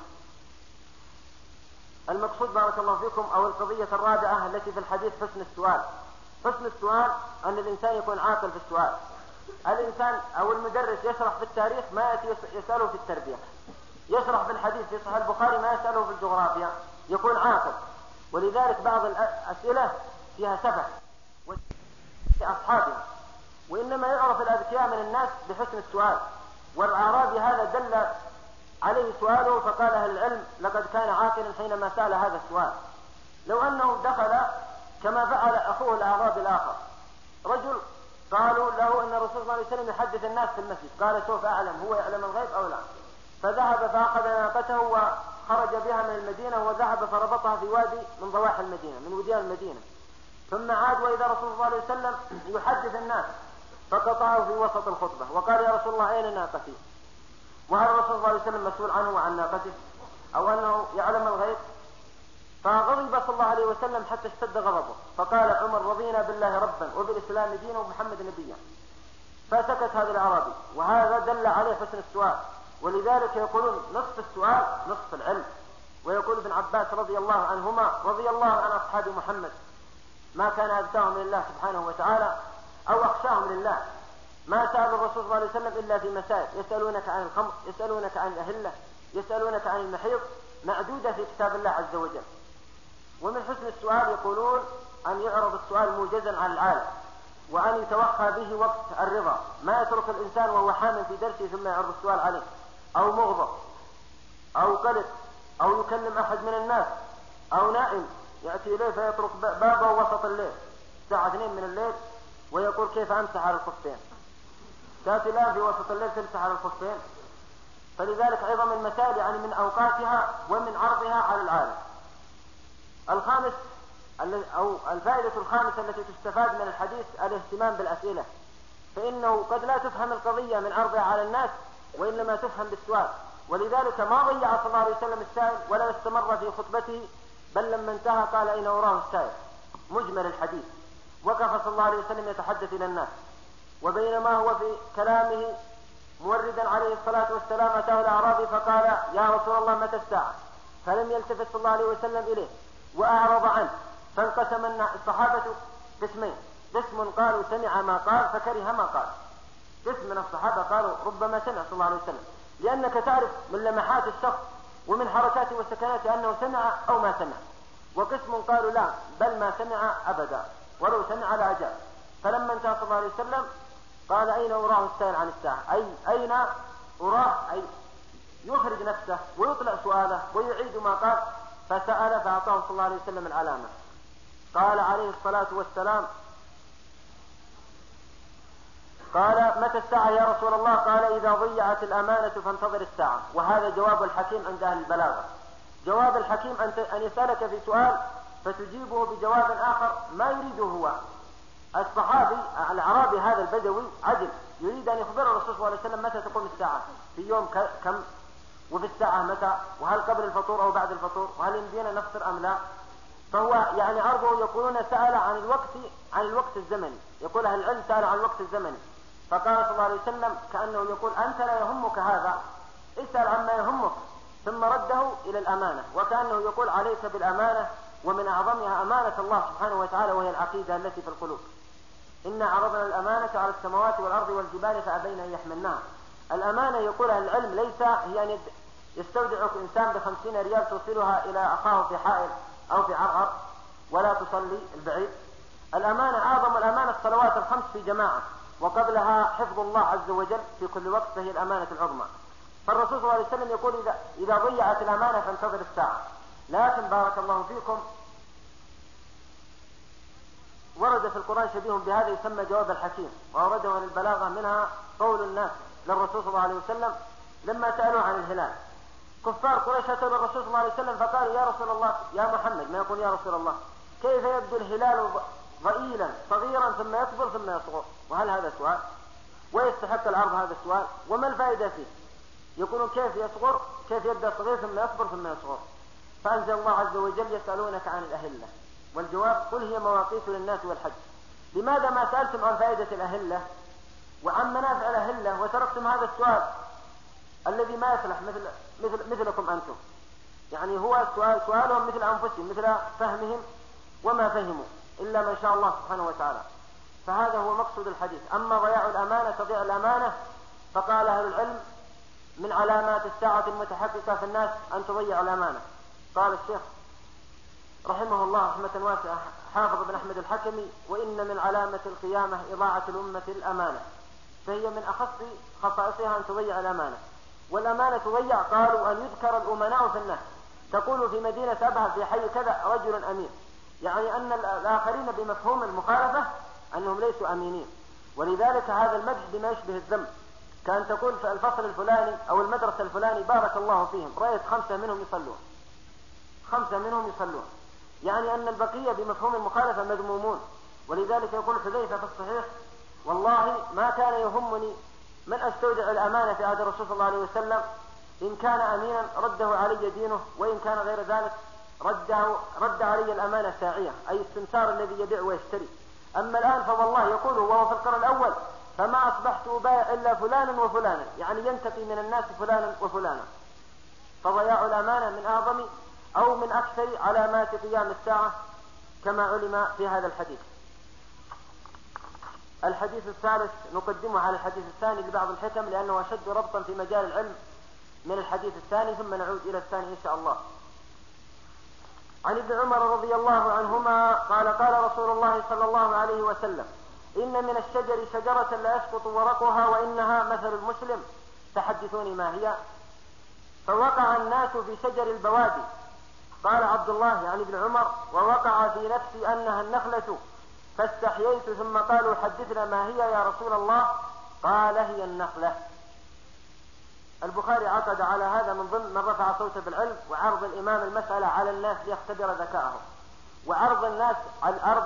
المقصود بارك الله فيكم أو القضية الرابعة التي في الحديث حسن السؤال. حسن السؤال أن الإنسان يكون عاقل في السؤال. الإنسان أو المدرس يشرح في التاريخ ما يأتي يسأله في التربية، يشرح في الحديث في صحيح البخاري ما يسأله في الجغرافيا، يكون عاقل. ولذلك بعض الأسئلة فيها سفه لأصحابها، وإنما يعرف الأذكياء من الناس بحسن السؤال. والأعرابي هذا دل عليه سؤاله فقال أهل العلم لقد كان عاقلا حينما سأل هذا السؤال. لو أنه دخل كما فعل أخوه الأعرابي الآخر، رجل قالوا له إن الرسول صلى الله عليه وسلم يحدث الناس في المسجد، قال سوف أعلم هو يعلم الغيب أو لا. فذهب فأخذ ناقته وخرج بها من المدينة وذهب فربطها في وادي من ضواحي المدينة من وديان المدينة، ثم عاد وإذا رسول الله صلى الله عليه وسلم يحدث الناس فقطعه في وسط الخطبة وقال يا رسول الله أين ناقتي؟ وهل الرسول صلى الله عليه وسلم مسؤول عنه وعن ناقته أو أنه يعلم الغيب؟ فغضب صلى الله عليه وسلم حتى اشتد غضبه، فقال عمر رضينا بالله ربا وبالإسلام دينا ومحمد نبيا. فسكت هذا الأعرابي، وهذا دل عليه حسن السؤال. ولذلك يقولون نصف السؤال نصف العلم. ويقول ابن عباس رضي الله عنهما رضي الله عن أصحاب محمد ما كان أذكاهم لله سبحانه وتعالى أو أخشاهم لله، ما سأل الرسول صلى الله عليه وسلم إلا في مسائل، يسألونك عن الخمر، يسألونك عن الأهلة، يسألونك عن المحيض، معدودة في كتاب الله عز وجل. ومن حسن السؤال يقولون أن يعرض السؤال موجزا على العالم، وأن يتوخى به وقت الرضا، ما يترك الإنسان وهو حامل في درسه ثم يعرض السؤال عليه، أو مغضب أو قلق أو يكلم أحد من الناس أو نائم يأتي إليه فيترك بابه وسط الليل الساعة 2 من الليل ويقول كيف أمسح على الخفين. تأتي الآن في وسط الليل تمسح على الخفين. فلذلك عظم المسائل يعني من أوقاتها ومن عرضها على العالم. الخامس أو الفائدة الخامسة التي تستفاد من الحديث الاهتمام بالأسئلة، فإنه قد لا تفهم القضية من عرضها على الناس وإنما تفهم بالسؤال. ولذلك ما ضيع صلى الله عليه وسلم السائل ولا استمر في خطبته، بل لما انتهى قال أين أراه السائل. مجمل الحديث وقف صلى الله عليه وسلم يتحدث إلى الناس، وبينما هو في كلامه موردا عليه الصلاة والسلام أتاه الأعرابي فقال يا رسول الله متى الساعة؟ فلم يلتفت صلى الله عليه وسلم إليه وأعرض عنه. فانقسم الصحابة قسمين، قسم قالوا سمع ما قال فكره ما قال، قسم من الصحابة قالوا ربما سمع صلى الله عليه وسلم، لأنك تعرف من لمحات الشخص ومن حركاته وسكناته أنه سمع أو ما سمع. وقسم قالوا لا بل ما سمع أبدا ولو سمع لا أجاب. فلما انتهى صلى الله عليه وسلم قال أين أراه السائل عن الساعة؟ أي أين أراه؟ أي يخرج نفسه ويطلع سؤاله ويعيد ما قال. فسأل فأعطاه صلى الله عليه وسلم العلامة. قال عليه الصلاة والسلام قال متى الساعة يا رسول الله؟ قال إذا ضيعت الأمانة فانتظر الساعة. وهذا جواب الحكيم عند أهل البلاغة. جواب الحكيم أن يسألك في سؤال فتجيبه بجواب آخر ما يريده هو. الصحابي الأعرابي هذا البدوي عجل يريد أن يخبر الرسول صلى الله عليه وسلم متى تقوم الساعة، في يوم كم، وفي الساعة متى، وهل قبل الفطور أو بعد الفطور، وهل يمدينا نفطر أم لا. فهو يعني عرضه يقولون سأل عن الوقت الزمني، يقول أهل العلم سأل عن الوقت الزمني. فقال صلى الله عليه وسلم كأنه يقول أنت لا يهمك هذا، اسأل عما يهمك، ثم رده إلى الأمانة، وكأنه يقول عليك بالأمانة، ومن أعظمها أمانة الله سبحانه وتعالى وهي العقيدة التي في القلوب. إنا عرضنا الأمانة على السماوات والأرض والجبال فأبين أن يحملنها. الأمانة يقول أهل العلم ليس هي أن يستودعك إنسان ب50 ريال توصلها إلى أخاه في حائل أو في عرعر ولا تصلي البعيد. الأمانة أعظم الأمانة الصلوات الخمس في جماعة، وقبلها حفظ الله عز وجل في كل وقت، فهي الأمانة العظمى. فالرسول صلى الله عليه وسلم يقول إذا ضيعت الأمانة فانتظر الساعة. لكن بارك الله فيكم ورد في القرآن شبيه بهذا يسمى جواب الحكيم، وأورده عن البلاغة منها قول الناس للرسول صلى الله عليه وسلم لما سألوا عن الهلال. كفار قريش أتوا للرسول صلى الله عليه وسلم فقالوا يا رسول الله يا محمد، ما يقول يا رسول الله، كيف يبدو الهلال ضئيلا صغيرا ثم يكبر ثم يصغر؟ وهل هذا سؤال؟ ويستحق العرض هذا السؤال؟ وما الفائدة فيه؟ يقولون كيف يصغر، كيف يبدأ صغير ثم يكبر ثم يصغر. فأنزل الله عز وجل يسألونك عن الأهلة، والجواب قل هي مواقيت للناس والحج. لماذا ما سألتم عن فائدة الأهلة وعن منافع الأهلة وتركتم هذا السؤال؟ الذي ما يصلح مثلكم أنتم، يعني هو سؤالهم مثل أنفسهم، مثل فهمهم وما فهموا إلا من شاء الله سبحانه وتعالى. فهذا هو مقصود الحديث. أما ضياع الأمانة، تضيع الأمانة، فقال أهل العلم من علامات الساعة المتحققة في الناس أن تضيع الأمانة. قال الشيخ رحمه الله رحمة واسعة حافظ بن أحمد الحكمي: وإن من علامة القيامة إضاعة الأمة الأمانة، فهي من أخص خصائصها أن تضيع الأمانة. والأمانة تضيع قالوا أن يذكر الأمناء في الناس، تقول في مدينة أبها في حي كذا رجل أمين، يعني أن الآخرين بمفهوم المخالفة أنهم ليسوا أمينين. ولذلك هذا المدح بما يشبه الذم، كأن تقول في الفصل الفلاني أو المدرسة الفلاني بارك الله فيهم، رأيت 5 منهم يصلون، 5 منهم يصلون، يعني أن البقية بمفهوم المخالفة مذمومون. ولذلك يقول حذيفة في الصحيح: والله ما كان يهمني من أستودع الأمانة في عهد الرسول صلى الله عليه وسلم، إن كان أمينا رده علي دينه، وإن كان غير ذلك رد علي الأمانة ساعية، أي السمسار الذي يبيع ويشتري. أما الآن فوالله يقول وهو في القرن الأول: فما أصبحت أبايع إلا فلانا وفلانا، يعني ينتقي من الناس فلانا وفلانا. فضياع الأمانة من أعظم أو من أكثر علامات قيام الساعة كما علم في هذا الحديث. الحديث الثالث نقدمه على الحديث الثاني لبعض الحكم، لأنه أشد ربطا في مجال العلم من الحديث الثاني، ثم نعود إلى الثاني إن شاء الله. عن ابن عمر رضي الله عنهما قال: قال رسول الله صلى الله عليه وسلم: إن من الشجر شجرة لا يسقط ورقها وإنها مثل المسلم، تحدثوني ما هي؟ فوقع الناس في شجر البوادي. قال عبد الله يعني ابن عمر: ووقع في نفسي أنها النخلة، فاستحييت، ثم قالوا: حدثنا ما هي يا رسول الله؟ قال: هي النخلة. البخاري عقد على هذا من ضمن من رفع صوته بالعلم، وعرض الإمام المسألة على الناس ليختبر ذكاءهم، وعرض الناس على عرض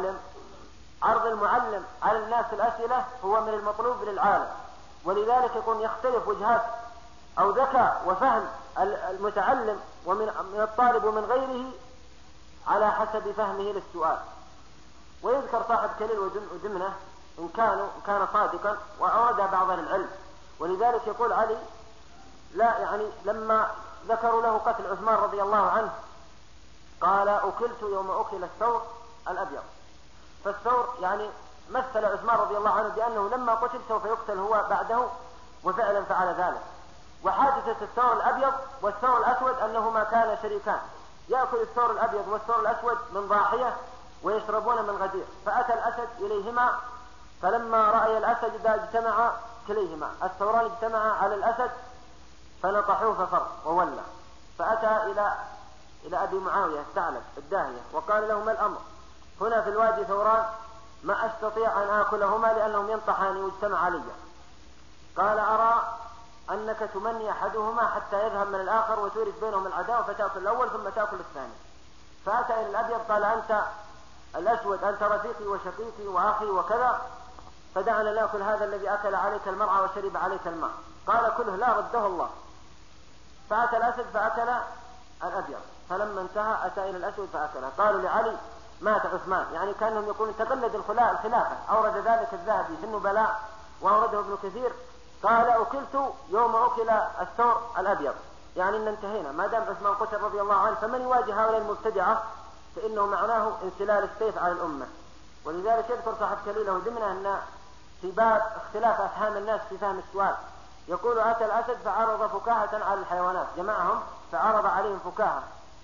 المعلم على الناس الأسئلة هو من المطلوب للعالم. ولذلك يكون يختلف وجهات أو ذكاء وفهم المتعلم ومن الطالب ومن غيره على حسب فهمه للسؤال. ويذكر صاحب كليل ودمنة إن كان صادقا وأراد بعض العلم. ولذلك يقول علي لا يعني لما ذكروا له قتل عثمان رضي الله عنه قال: أكلت يوم أكل الثور الأبيض. فالثور يعني مثل عثمان رضي الله عنه بأنه لما قتل سوف يقتل هو بعده، وفعلا فعل ذلك. وحادثة الثور الأبيض والثور الأسود أنهما كانا شريكان، يأكل الثور الأبيض والثور الأسود من ضاحية ويشربون من غدير. فأتى الأسد إليهما، فلما رأي الأسد إذا اجتمع كليهما، الثوران اجتمعا على الأسد فنطحوه ففر وولى. فأتى إلى أبي معاوية الثعلب الداهية وقال له: ما الأمر؟ هنا في الوادي ثوران ما أستطيع أن آكلهما لأنهم ينطحان واجتمع علي. قال: أرى أنك تمني أحدهما حتى يذهب من الآخر وتورث بينهم العداوة، فتأكل الأول ثم تأكل الثاني. فأتى إلى الأبيض قال: أنت الأسود أنت رفيقي وشقيقي وأخي وكذا، فدعنا نأكل هذا الذي أكل عليك المرعى وشرب عليك الماء. قال: كله لا، رده الله. فأتى الأسد فأكل الأبيض، فلما انتهى أتى إلى الأسود فأكله. قالوا لعلي: مات عثمان، يعني كأنهم يقولون تقلد الخلافة. أورد ذلك الذهبي في النبلاء وأورده ابن كثير. قال: أكلت يوم أكل الثور الأبيض، يعني إن انتهينا ما دام عثمان قتل رضي الله عنه، فمن يواجه هؤلاء المبتدعة فإنه معناه انسلال السيف على الأمة. ولذلك يذكر صاحب كليله ودمنة أن في باب اختلاف أفهام الناس في فهم السؤال يقول: أتى الأسد فعرض فكاهة على الحيوانات، جمعهم فعرض عليهم فكاهة،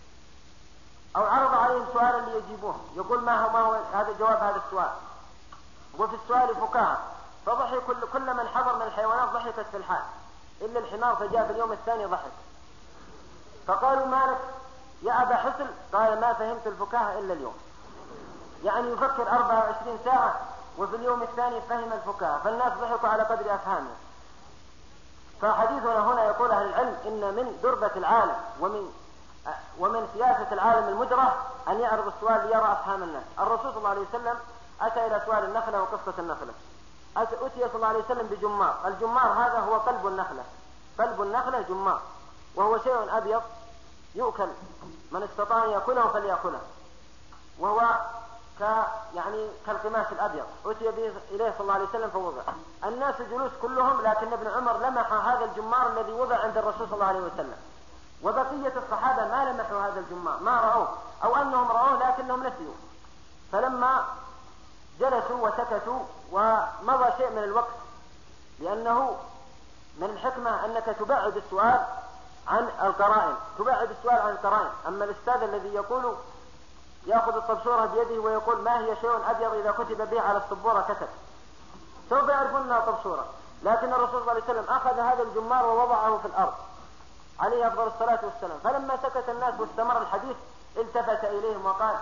أو عرض عليهم سؤالا ليجيبوه، يقول ما هو هذا جواب هذا السؤال، وفي السؤال فكاهة. فضحك كل من حضر من الحيوانات ضحكت في الحال إلا الحمار، فجاء في اليوم الثاني ضحك. فقالوا: مالك يا أبا حسن؟ قال: ما فهمت الفكاهة إلا اليوم. يعني يفكر 24 ساعة وفي اليوم الثاني فهم الفكاهة. فالناس ضحكوا على قدر أفهامهم. فحديثنا هنا يقول أهل العلم إن من دربة العالم ومن سياسة العالم المجرة أن يعرض السؤال ليرى أفهام الناس. الرسول صلى الله عليه وسلم أتى إلى سؤال النخلة وقصة النخلة. أتي صلى الله عليه وسلم بجمار. الجمار هذا هو قلب النخلة، قلب النخلة جمار، وهو شيء أبيض يؤكل، من استطاع أن يأكله فليأكله، وهو يعني كالقماش الأبيض، أتي به إليه صلى الله عليه وسلم فوضع. الناس جلوس كلهم، لكن ابن عمر لمح هذا الجمار الذي وضع عند الرسول صلى الله عليه وسلم، وبقية الصحابة ما لمحوا هذا الجمار، ما رأوه، أو أنهم رأوه لكنهم نسيوا. فلما جلسوا وسكتوا ومضى شيء من الوقت، لأنه من الحكمة أنك تبعد السؤال عن القرائن، تبعد السؤال عن القرائن. أما الأستاذ الذي يقول يأخذ الطبشورة بيده ويقول ما هي شيء أبيض إذا كتب به على السبورة كتب، سوف يعرفون أنها طبشورة. لكن الرسول صلى الله عليه وسلم أخذ هذا الجمار ووضعه في الأرض عليه أفضل الصلاة والسلام. فلما سكت الناس واستمر الحديث التفت إليهم وقال: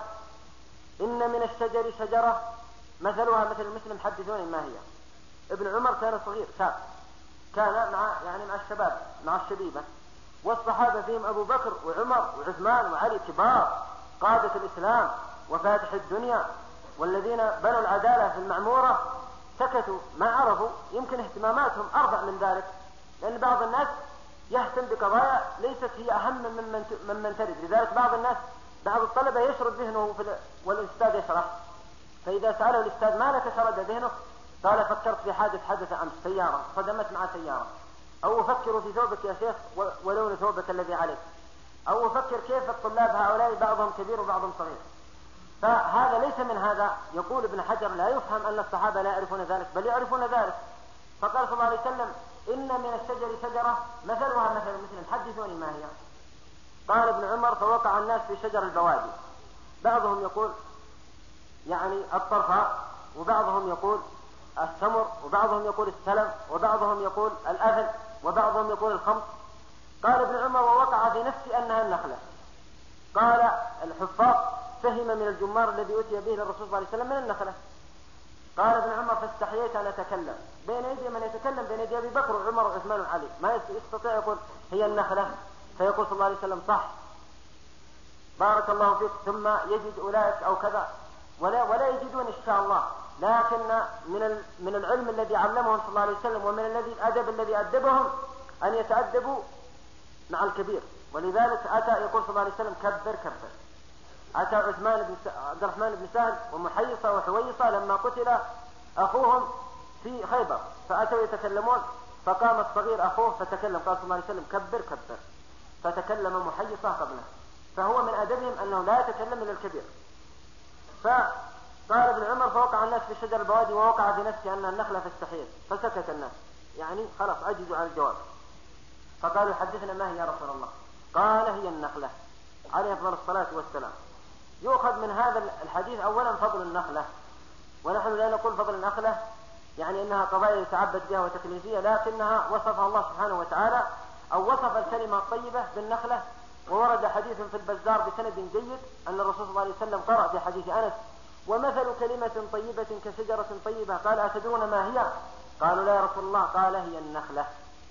إن من الشجر شجرة مثلها مثل المسلم، حدثوني ما هي. ابن عمر كان صغير شاب، كان مع الشباب، مع الشبيبة، والصحابة فيهم أبو بكر وعمر وعثمان وعلي كبار قادة الإسلام وفاتح الدنيا والذين بنوا العدالة في المعمورة. سكتوا، ما عرفوا، يمكن اهتماماتهم أرفع من ذلك، لأن بعض الناس يهتم بقضايا ليست هي أهم ممن ترد. لذلك بعض الطلبة يشرد ذهنه والأستاذ يشرح، فإذا سأله الأستاذ ما لك شرد ذهنه؟ قال: فكرت في حدث أمس، سيارة صدمت مع سيارة، أو أفكر في ثوبك يا شيخ ولون ثوبك الذي عليك، أو أفكر كيف الطلاب هؤلاء بعضهم كبير وبعضهم صغير. فهذا ليس من هذا. يقول ابن حجر: لا يفهم أن الصحابة لا يعرفون ذلك، بل يعرفون ذلك. فقال صلى الله عليه وسلم: إن من الشجر شجرة مثلها مثل المسلم، حدثوني ما هي. قال ابن عمر: فوقع الناس في شجر البوادي، بعضهم يقول يعني الطرفاء، وبعضهم يقول السمر، وبعضهم يقول السلم، وبعضهم يقول الأذل، وبعضهم يقول الخمس. قال ابن عمر: ووقع في نفسي أنها النخلة. قال الحفاظ: فهم من الجمار الذي أتي به للرسول صلى الله عليه وسلم من النخلة. قال ابن عمر: فاستحييت أن أتكلم بين يدي من يتكلم بين يدي أبي بكر وعمر وعثمان وعلي، ما يستطيع يقول هي النخلة، فيقول صلى الله عليه وسلم: صح، بارك الله فيك، ثم يجد أولئك أو كذا، ولا يجدون إن شاء الله. لكن من العلم الذي علمهم صلى الله عليه وسلم، ومن الأدب الذي أدبهم، أن يتأدبوا مع الكبير. ولذلك أتى يقول صلى الله عليه وسلم: كبر كبر. أتى عبد الرحمن بن سهل ومحيصة وحويصة لما قتل أخوهم في خيبر، فأتوا يتكلمون، فقام الصغير أخوه فتكلم، قال صلى الله عليه وسلم: كبر كبر، فتكلم محيصة قبله. فهو من أدبهم أنه لا يتكلم إلا الكبير. فقال ابن عمر: فوقع الناس في شجر البوادي ووقع في نفسي أنها النخلة فاستحييت. فسكت الناس، يعني خلاص عجزوا عن الجواب. فقالوا: حدثنا ما هي يا رسول الله؟ قال: هي النخلة عليه أفضل الصلاة والسلام. يؤخذ من هذا الحديث أولا فضل النخلة، ونحن لا نقول فضل النخلة يعني أنها قضايا يتعبد بها وتكليفية، لكنها وصفها الله سبحانه وتعالى، أو وصف الكلمة الطيبة بالنخلة. وورد حديث في البزار بسند جيد أن الرسول صلى الله عليه وسلم قرأ في حديث أنس: ومثل كلمة طيبة كشجرة طيبة. قال: أتدرون ما هي؟ قالوا: لا يا رسول الله. قال: هي النخلة.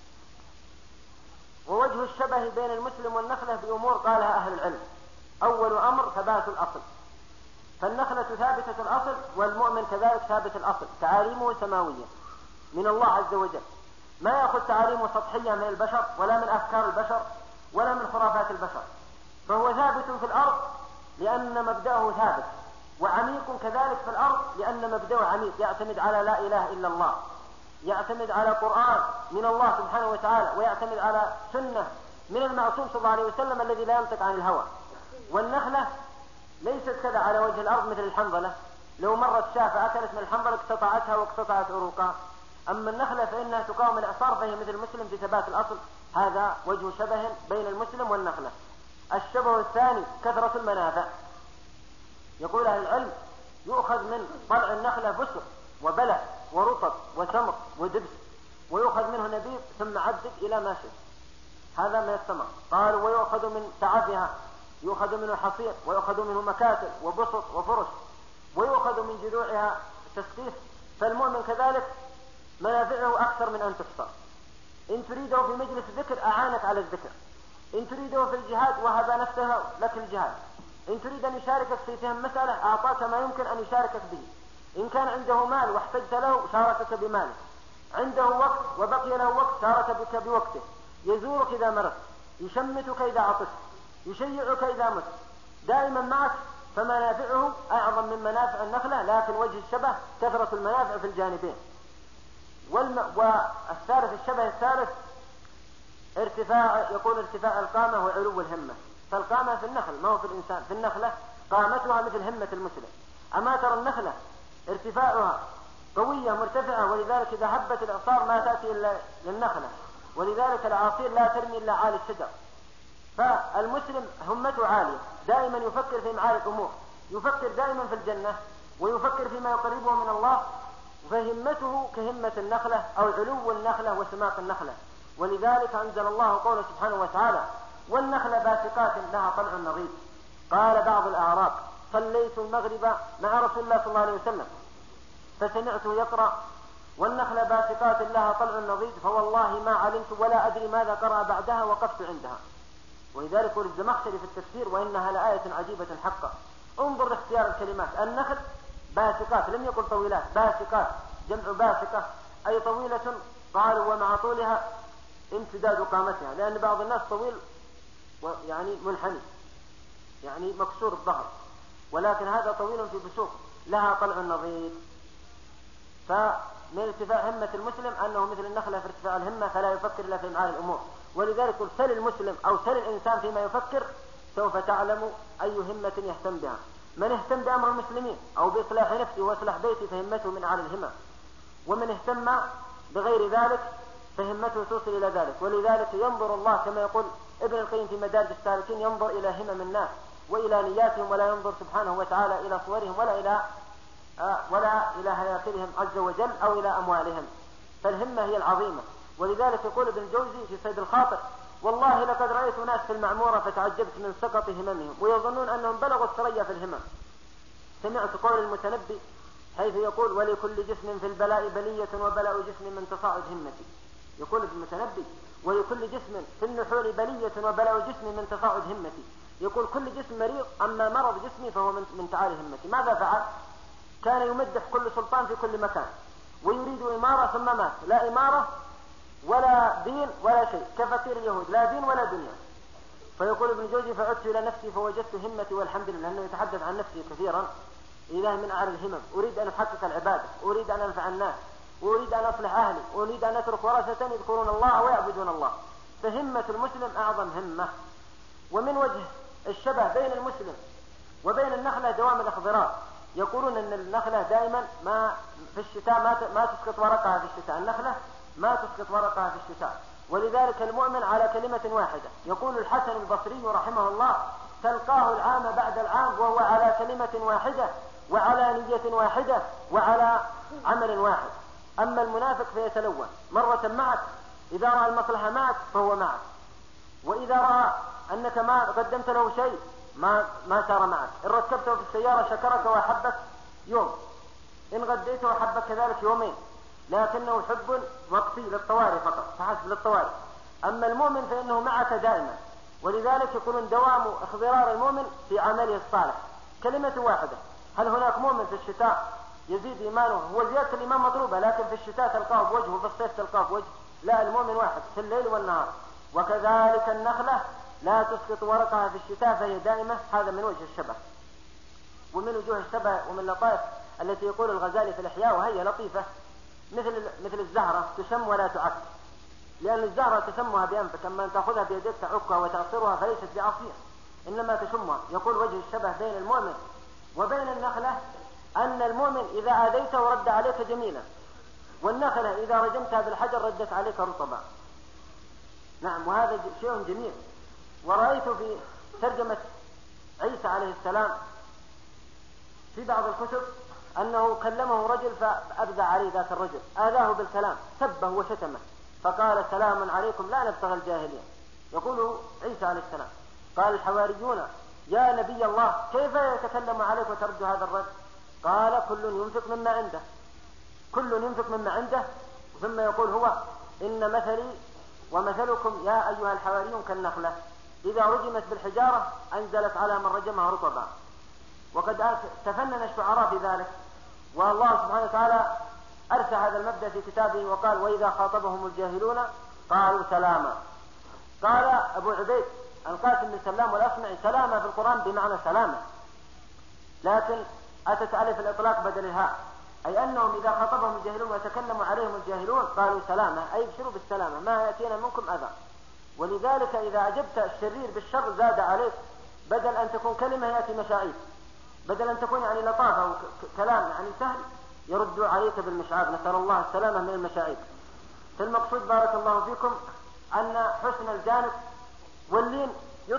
ووجه الشبه بين المسلم والنخلة بأمور قالها أهل العلم. أول أمر ثبات الأصل، فالنخلة ثابتة الأصل، والمؤمن كذلك ثابت الأصل، تعاليمه سماوية من الله عز وجل، ما يأخذ تعاليمه سطحية من البشر، ولا من أفكار البشر، ولا من خرافات البشر. فهو ثابت في الأرض لأن مبدأه ثابت، وعميق كذلك في الأرض لأن مبدأه عميق، يعتمد على لا إله إلا الله، يعتمد على قرآن من الله سبحانه وتعالى، ويعتمد على سنة من المعصوم صلى الله عليه وسلم الذي لا ينطق عن الهوى. والنخلة ليست كذا على وجه الأرض مثل الحنظلة، لو مرت شاة فأكلت من الحنظلة اقتطعتها واقتطعت عروقها. أما النخلة فإنها تقاوم الإعصار، فهي مثل المسلم في ثبات الأصل. هذا وجه شبه بين المسلم والنخلة. الشبه الثاني كثرة المنافع. يقول أهل العلم: يؤخذ من طلع النخلة بسر وبلع ورطب وتمر ودبس، ويؤخذ منه نبيذ ثم عدد إلى ما شئ، هذا ما يستمر. قالوا: ويؤخذ من تعافها، يؤخذ منه حصير، ويؤخذ منه مكاتل وبسط وفرش، ويؤخذ من جذوعها تسقيف. فالمؤمن كذلك منافعه أكثر من أن تحصى. إن تريده في مجلس الذكر أعانك على الذكر، إن تريده في الجهاد وهب نفسه لك الجهاد، إن تريد أن يشاركك في فهم مسألة أعطاك ما يمكن أن يشاركك به، إن كان عنده مال واحتجت له شاركك بماله، عنده وقت وبقي له وقت شارك بك بوقته، يزورك إذا مرضت، يشمتك إذا عطست، يشيعك إذا مت، دائما معك فمنافعه أعظم من منافع النخلة، لكن وجه الشبه كثرة المنافع في الجانبين. والثالث الشبه الثالث يقول ارتفاع القامة وعلو الهمة. فالقامة في النخل ما هو في الإنسان. في النخلة قامتها مثل همة المسلم. أما ترى النخلة ارتفاعها قوية مرتفعة، ولذلك إذا هبت الإعصار ما تأتي إلا للنخلة، ولذلك العصير لا ترمي إلا عالي الشجر. فالمسلم همته عالية، دائما يفكر في معالي الأمور، يفكر دائما في الجنة، ويفكر فيما يقربه من الله، فهمته كهمة النخلة أو علو النخلة وسماق النخلة. ولذلك أنزل الله قوله سبحانه وتعالى: والنخل باسقات لها طلع نضيد. قال بعض الأعراب: صليت المغرب مع رسول الله صلى الله عليه وسلم فسمعته يقرأ: والنخل باسقات لها طلع نضيد، فوالله ما علمت ولا أدري ماذا قرأ بعدها، وقفت عندها. ولذلك يقول الزمخشري في التفسير: وإنها لآية عجيبة حقا. انظر لاختيار الكلمات. النخل باسقات، لم يقل طويلات، باسقات جمع باسقة أي طويلة. قالوا ومع طولها امتداد قامتها، لأن بعض الناس طويل يعني منحني، يعني مكسور الظهر، ولكن هذا طويل في بسوق، لها طلع نضيد. فمن ارتفاع همة المسلم أنه مثل النخلة في ارتفاع الهمة، فلا يفكر إلا في معالي الأمور. ولذلك قل: سل المسلم أو سل الإنسان فيما يفكر، سوف تعلم أي همة يهتم بها. من اهتم بأمر المسلمين أو بإصلاح نفسه وإصلاح بيته فهمته من أعلى الهمة، ومن اهتم بغير ذلك فهمته توصل إلى ذلك. ولذلك ينظر الله كما يقول ابن القيم في مدارج السالكين: ينظر إلى همم الناس وإلى نياتهم، ولا ينظر سبحانه وتعالى إلى صورهم ولا إلى هياكلهم عز وجل أو إلى أموالهم. فالهمة هي العظيمة. ولذلك يقول ابن الجوزي في صيد الخاطر: والله لقد رأيت ناس في المعمورة فتعجبت من سقط هممهم، ويظنون أنهم بلغوا الثريا في الهمم. سمعت قول المتنبي حيث يقول: ولكل جسم في البلاء بلية وبلاء جسم من تصاعد همتي. يقول ابن المتنبي: ولكل جسم في النحول بلية وبلاء جسم من تصاعد همتي. يقول كل جسم مريض، أما مرض جسمي فهو من تعالي همتي. ماذا فعل؟ كان يمدح كل سلطان في كل مكان، ويريد إمارة ثم مات، لا إمارة ولا دين ولا شيء، كفقير اليهود، لا دين ولا دنيا. فيقول ابن جوزي: فعدت إلى نفسي فوجدت همتي والحمد لله. لأنه يتحدث عن نفسه كثيرا: إله من أعلى الهمم، أريد أن أحقق العبادة، أريد أن أنفع الناس، أريد أن أصلح أهلي، أريد أن أترك ورثة يذكرون الله ويعبدون الله. فهمة المسلم أعظم همة. ومن وجه الشبه بين المسلم وبين النخلة دوام الاخضرار. يقولون أن النخلة دائما ما في الشتاء ما تسقط ورقها في الشتاء، النخلة ما تسقط ورقها في الشتاء. ولذلك المؤمن على كلمة واحدة. يقول الحسن البصري رحمه الله: تلقاه العام بعد العام وهو على كلمة واحدة وعلى نية واحدة وعلى عمل واحد. أما المنافق فيتلون، مرة معك إذا رأى المصلحة معك فهو معك، وإذا رأى أنك ما قدمت له شيء ما سار معك. إن ركبته في السيارة شكرك وأحبك يوم، إن غديته وأحبك كذلك يومين، لكنه حب وقتي للطوارئ فقط، فحسب للطوارئ. أما المؤمن فإنه معك دائما. ولذلك يقولون دوام اخضرار المؤمن في عمله الصالح، كلمة واحدة. هل هناك مؤمن في الشتاء يزيد إيمانه؟ هو زيادة الإيمان مطلوبة، لكن في الشتاء تلقاه بوجه وفي الصيف تلقاه بوجه. لا، المؤمن واحد في الليل والنهار. وكذلك النخلة لا تسقط ورقها في الشتاء فهي دائمة. هذا من وجه الشبه. ومن وجوه الشبه ومن اللطائف التي يقول الغزالي في الإحياء وهي لطيفة: مثل الزهرة تشم ولا تعك، لأن الزهرة تشمها بأنفك، أما أن تأخذها بيدك تعكها وتعصرها فليست بعصير، إنما تشمها. يقول وجه الشبه بين المؤمن وبين النخلة أن المؤمن إذا آذيته رد عليك جميلا، والنخلة إذا رجمتها بالحجر ردت عليك رطبا. نعم، وهذا شيء جميل. ورأيت في ترجمة عيسى عليه السلام في بعض الكتب أنه كلمه رجل فأبدع عليه ذاك الرجل، آذاه بالكلام، سبه وشتمه، فقال: سلام عليكم لا نبتغي الجاهلية. يقول عيسى عليه السلام: قال الحواريون: يا نبي الله كيف يتكلم عليك وترد هذا الرد؟ قال: كل ينفق مما عنده، كل ينفق مما عنده. ثم يقول هو: إن مثلي ومثلكم يا أيها الحواريون كالنخلة إذا رجمت بالحجارة أنزلت على من رجمها رطبا. وقد تفنن الشعراء في ذلك، والله سبحانه وتعالى أرسى هذا المبدأ في كتابه وقال: وإذا خاطبهم الجاهلون قالوا سلاما. قال أبو عبيد القاسم بن سلام والأصمعي: سلامة في القرآن بمعنى سلامة، لكن أتت عليه في الإطلاق بدل الهاء، أي أنهم إذا خاطبهم الجاهلون وتكلموا عليهم الجاهلون قالوا سلامة، أي ابشروا بالسلامة ما يأتينا منكم أذى. ولذلك إذا أجبت الشرير بالشر زاد عليك، بدل أن تكون كلمة يأتي مشاعيب، بدل أن تكون يعني لطافة وكلام يعني سهل يرد عليك بالمشعاب، نسأل الله السلامة من المشاعيب. فالمقصود بارك الله فيكم أن حسن الجانب واللين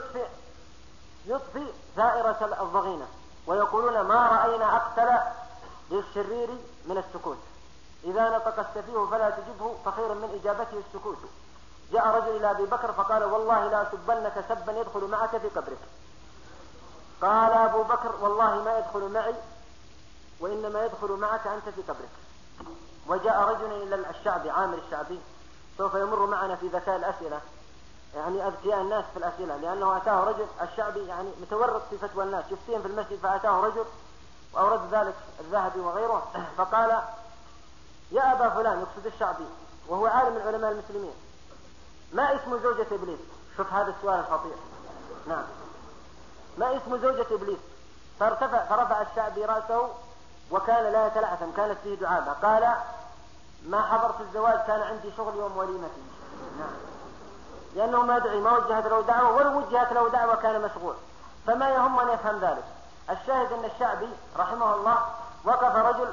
يطفئ ثائرة الضغينة، ويقولون ما رأينا أقتل للشرير من السكوت، إذا نطق السفيه فلا تجبه فخير من إجابته السكوت. جاء رجل إلى أبي بكر فقال والله لا أسبنك سبا يدخل معك في قبرك. قال أبو بكر والله ما يدخل معي وإنما يدخل معك أنت في قبرك. وجاء رجل إلى الشعبي عامر الشعبي، سوف يمر معنا في ذكاء الأسئلة، يعني أذكياء الناس في الأسئلة، لأنه أتاه رجل الشعبي يعني متورط في فتوى الناس يفتيهم في المسجد، فأتاه رجل وأورد ذلك الذهبي وغيره فقال يا أبا فلان، يقصد الشعبي وهو عالم من علماء المسلمين، ما اسم زوجة إبليس؟ شوف هذا السؤال الخطير. نعم، ما اسم زوجة إبليس؟ فرفع الشعبي رأسه وكان لا يتلعثم، كانت فيه دعابة. قال ما حضرت الزواج، كان عندي شغل يوم وليمتي. نعم، لأنه ما دعي، ما وجهت له دعوة، ولو وجهت له دعوة كان مشغول، فما يهم أن يفهم ذلك. الشاهد أن الشعبي رحمه الله وقف رجل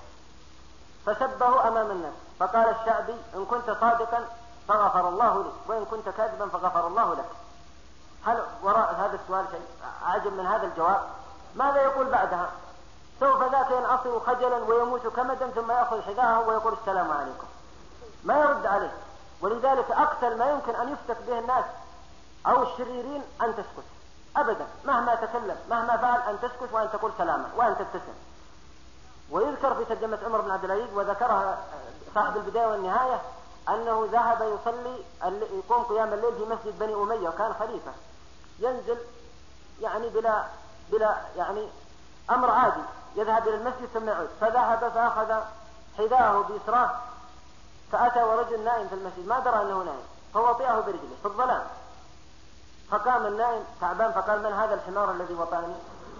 فسبه أمام الناس، فقال الشعبي إن كنت صادقا فغفر الله لك، وإن كنت كاذبا فغفر الله لك. هل وراء هذا السؤال شيء أعجب من هذا الجواب؟ ماذا يقول بعدها؟ سوف ذاك ينعصر خجلا ويموت كمدا ثم يأخذ حذاءه ويقول السلام عليكم، ما يرد عليه. ولذلك أقتل ما يمكن أن يفتك به الناس أو الشريرين أن تسكت أبدا، مهما تكلم مهما فعل أن تسكت وأن تقول سلاما وأن تبتسم. ويذكر في ترجمة عمر بن عبد العزيز وذكرها صاحب البداية والنهاية أنه ذهب يصلي يقوم قيام الليل في مسجد بني أمية وكان خليفة، ينزل يعني بلا يعني أمر عادي، يذهب إلى المسجد ثم يعود، فذهب فأخذ حذاءه بيسراه فأتى ورجل نائم في المسجد ما درى أنه نائم، فوطئه برجله في الظلام، فقام النائم تعبان فقال من هذا الحمار الذي وطأني؟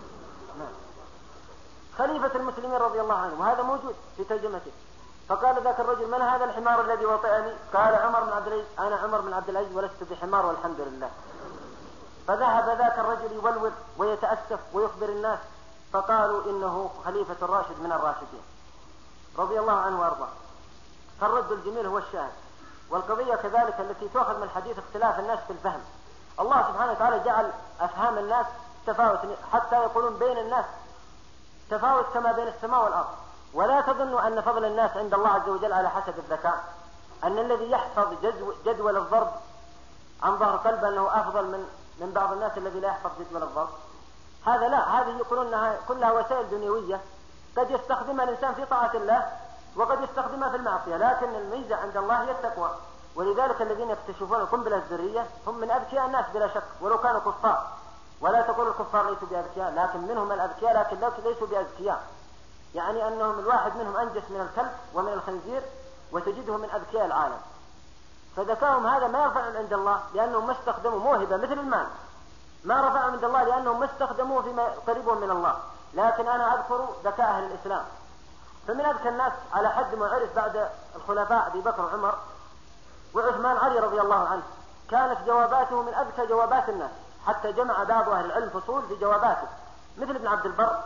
خليفة المسلمين رضي الله عنه، وهذا موجود في ترجمته. فقال ذاك الرجل من هذا الحمار الذي وطأني؟ قال عمر بن عبد العزيز، أنا عمر بن عبد العزيز ولست بحمار والحمد لله. فذهب ذاك الرجل يولول ويتأسف ويخبر الناس، فقالوا إنه خليفة الراشد من الراشدين رضي الله عنه وأرضاه. فالرد الجميل هو الشاهد. والقضية كذلك التي تأخذ من الحديث اختلاف الناس في الفهم. الله سبحانه وتعالى جعل أفهام الناس تفاوت، حتى يقولون بين الناس تفاوت كما بين السماء والأرض. ولا تظنوا أن فضل الناس عند الله عز وجل على حسب الذكاء، أن الذي يحفظ جدول الضرب عن ظهر قلب أنه أفضل من بعض الناس الذي لا يحفظ جدول الضرب. هذا لا، هذه يقولون أنها كلها وسائل دنيوية قد يستخدمها الإنسان في طاعة الله وقد يستخدمها في المعصية، لكن الميزة عند الله هي التقوى. ولذلك الذين يكتشفون القنبلة الذرية هم من أذكياء الناس بلا شك، ولو كانوا كفار. ولا تقول الكفار ليسوا بأذكياء، لكن منهم الأذكياء لكن ليسوا بأذكياء، يعني أنهم الواحد منهم أنجس من الكلب ومن الخنزير وتجده من أذكياء العالم. فذكاهم هذا ما يرفعهم عند الله لأنهم ما استخدموا موهبة مثل المال، ما رفعهم عند الله لأنهم ما استخدموه فيما قريبهم من الله. لكن أنا أذكر ذكاء أهل الإسلام، فمن أذكى الناس على حد ما عرف بعد الخلفاء أبي بكر وعمر وعثمان علي رضي الله عنه، كانت جواباته من أذكى جوابات الناس، حتى جمع بعض أهل العلم فصول في جواباته، مثل ابن عبد البر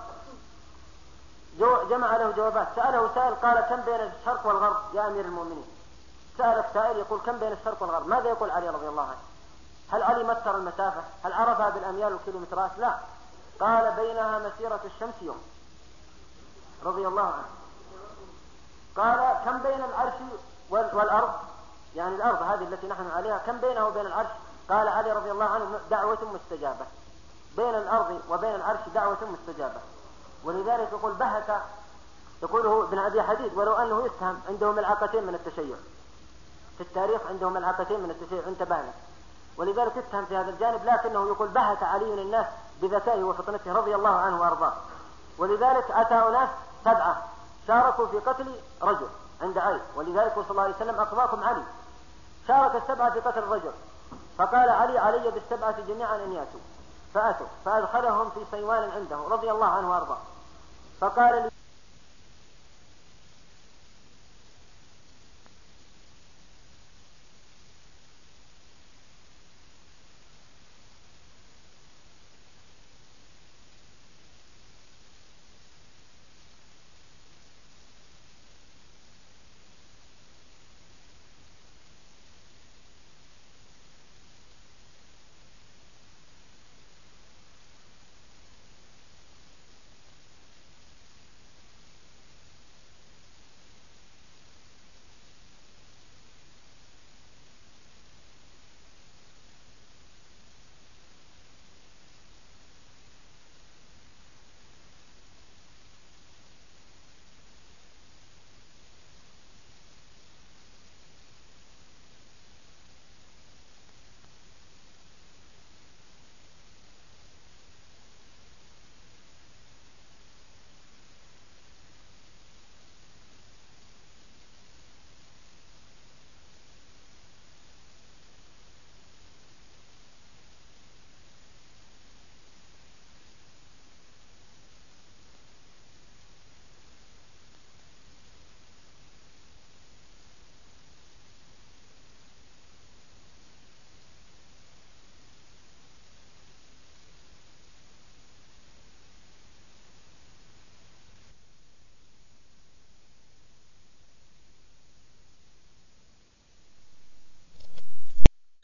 جمع له جوابات. سأله سائل قال كم بين الشرق والغرب يا أمير المؤمنين؟ سألك سائل يقول كم بين الشرق والغرب؟ ماذا يقول علي رضي الله عنه؟ هل علي متر المسافة؟ هل عرفها بالأميال والكيلومترات؟ لا، قال بينها مسيرة الشمس يوم رضي الله عنه. قال كم بين العرش والأرض، يعني الأرض هذه التي نحن عليها كم بينه وبين العرش؟ قال علي رضي الله عنه دعوة مستجابة، بين الأرض وبين العرش دعوة مستجابة. ولذلك يقول بهت، يقوله ابن أبي حديد ولو أنه يفهم عنده ملعقتين من التشيع في التاريخ، عنده ملعقتين من التشيع انتبهنا، ولذلك يفهم في هذا الجانب، لكنه يقول بهت علي الناس بذكائه وفطنته رضي الله عنه وأرضاه. ولذلك أتى ناس 7 شاركوا في قتل رجل عند علي، ولذلك صلى الله عليه وسلم أقضاكم علي، شارك 7 في قتل الرجل، فقال علي علي ب7 جميعا أن ياتوا. فأتوا فأدخلهم في صيوان عنده رضي الله عنه وأرضاه، فقال لي